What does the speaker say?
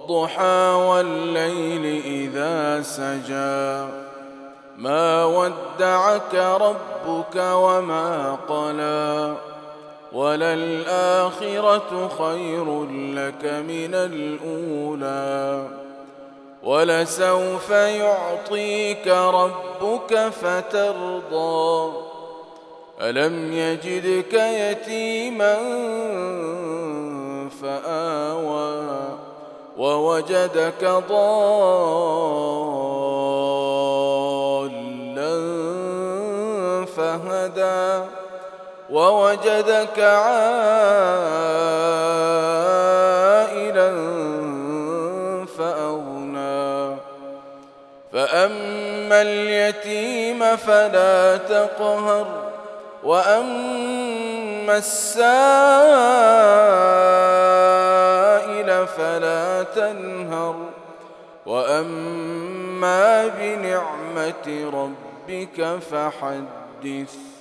وَالضُّحَىٰ وَاللَّيْلِ إِذَا سَجَىٰ مَا وَدَّعَكَ رَبُّكَ وَمَا قَلَىٰ وَلَلْآخِرَةُ خَيْرٌ لَّكَ مِنَ الْأُولَىٰ وَلَسَوْفَ يُعْطِيكَ رَبُّكَ فَتَرْضَىٰ أَلَمْ يَجِدْكَ يَتِيمًا فَآوَىٰ وَوَجَدَكَ ضَالًّا فَهَدَىٰ وَوَجَدَكَ عَائِلًا فَأَغْنَىٰ فَأَمَّا الْيَتِيمَ فَلَا تَقْهَرْ وَأَمَّا السَّائِلَ فَلَا تَنْهَرْ وَأَمَّا بِنِعْمَةِ رَبِّكَ فَحَدِّثْ